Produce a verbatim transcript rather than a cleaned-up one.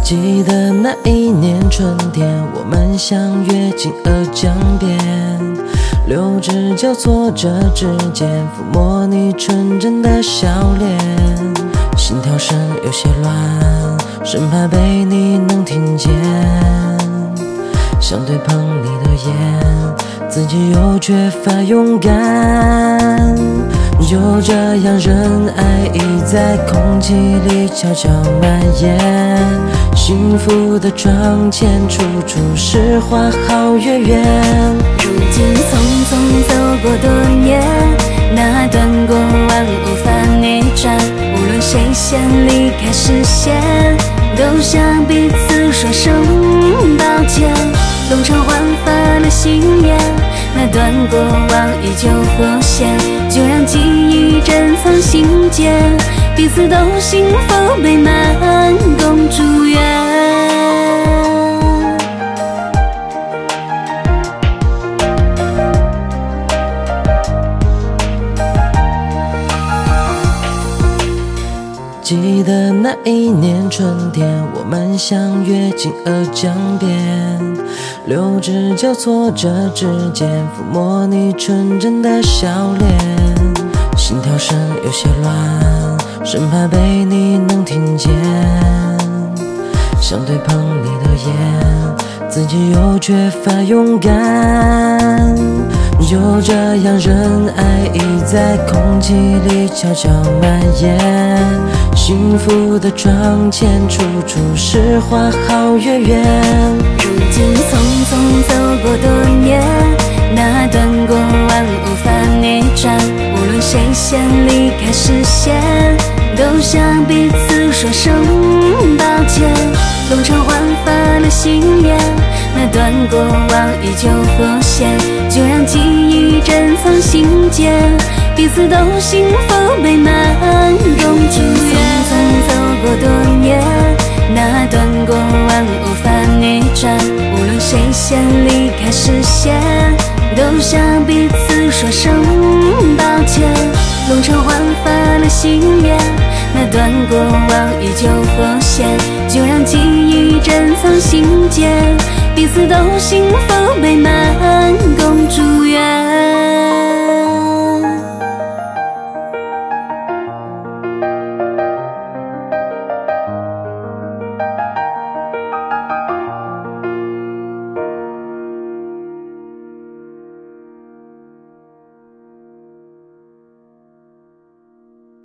记得那一年春天，我们相约金鹅江边，六只脚错着指尖，抚摸你纯真的笑脸，心跳声有些乱，生怕被你能听见，想对碰你的眼，自己又缺乏勇敢，就这样人爱已在空气里悄悄蔓延，幸福的窗前处处是花好月圆。 如今匆匆走过多年，那段过往无法逆转，无论谁先离开视线，都向彼此说声抱歉。弄成焕发了心眼，那段过往依旧活现，就让记忆珍藏心间，彼此都幸福美满共祝愿。 记得那一年春天，我们相约金鹅江边，六只脚错着指尖，抚摸你纯真的笑脸，心跳声有些乱，生怕被你能听见，想对碰你的眼，自己又缺乏勇敢，就这样人爱已在空气里悄悄蔓延，幸福的窗前处处是花好月圆。 如今匆匆走过多年，那段过往无法逆转，无论谁先离开视线，都向彼此说声抱歉。弄成焕发了心眼，那段过往依旧活现，就让记忆珍藏心间，彼此都幸福美满共祝愿。匆匆走过多年，那段过往无法逆转，无论谁先离开视线，都向彼此说声抱歉。弄成焕发了心眼，那段过往依旧活现，就让记忆珍藏心间，彼此都幸福美满共祝愿。